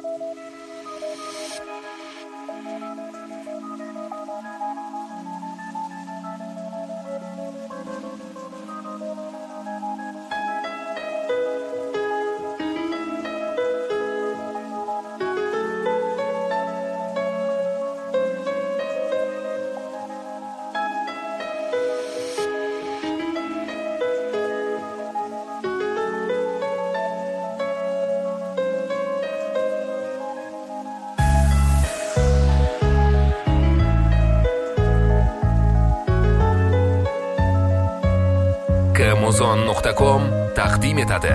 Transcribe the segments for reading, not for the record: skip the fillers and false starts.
Kmuzon.com taqdim etadi.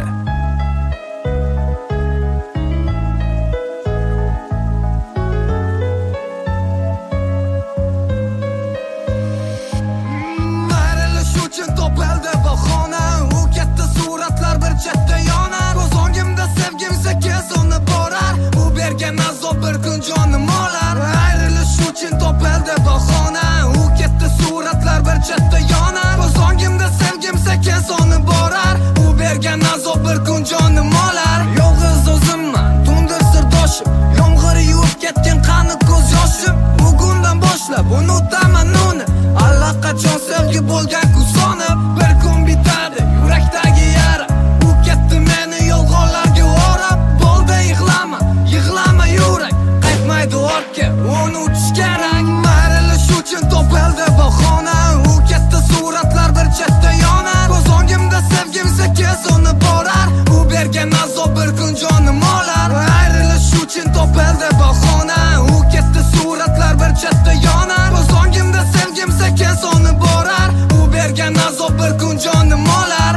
Ayrilish uchun topildi bahona, u katta suratlar bir chetda yonar. Ko'z o'ngimda sevgim sekin so'nib borar, u bergan azob bir kun jonim olar. Ayrilish uchun topildi bahona, u katta suratlar bir chetda yonar. Ko'z o'ngimda sevgim sekin so'nib borar, u bergan azob bir kun jonim olar. Yolg'iz o'zimman, tundir sirdoshim, yomg'ir yuvib ketgan qani ko'z yoshim. Bugundan boshlab unutaman uni, allaqachon sevgi bo'lgan kun sonib. Bir kun bitadi yurakdagi yara, u ketdi meni yolg'onlarga o'rab. Bo'ldi yig'lama, yig'lama yurak, qaytmaydi ortga, unutish kerak. Ayrilish uchun topildi bahona, u katta suratlar bir chetda yonar. Ko'z o'ngimda sevgim sekin so'nib borar, u bergan azob bir kun jonim olar. Ayrilish uchun topildi bahona, u katta suratlar bir chetda yonar. Ko'z o'ngimda sevgim sekin so'nib borar, u bergan azob bir kun jonim olar.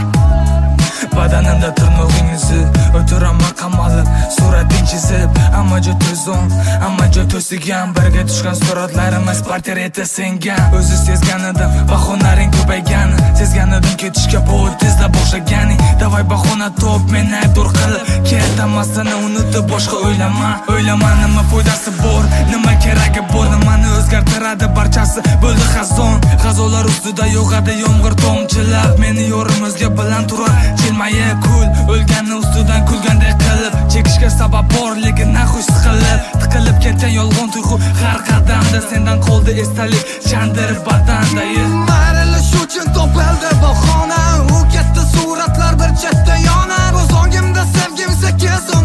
Badanimda tirnog'ingizni o'tiraman qamalib, surating chizib, hamma joy to'zon, hamma joy to'sigan. Birga tushgan suratlarimiz portreti singan. O'zi sezganidim bahonaring ko'paygani, sezganidim ketishga bo'l tezda boshlagani. Davay bahona top meni aybdor qilib, ketamasini unutib boshqa o'ylama. O'ylama nima foydasi bor, nima keragi bor, nimani o'zgartiradi barchasi bo'ldi xazon. G'azolar ustida yog'adi yomg'ir tomchilab, meni yorimizga bilan turar jilmayib kul, o'lganni ustidan kulgandek qilib, chekishga sabab bor lekin naxush siqilib, tiqilib ketgan yolg'on tuyg'u har qadamda, sendan qoldi esdalik chandir badanda. Ayrilish uchun topildi bahona, u katta suratlar bir chetda yonar. Ko'z o'ngimda sevgim sekin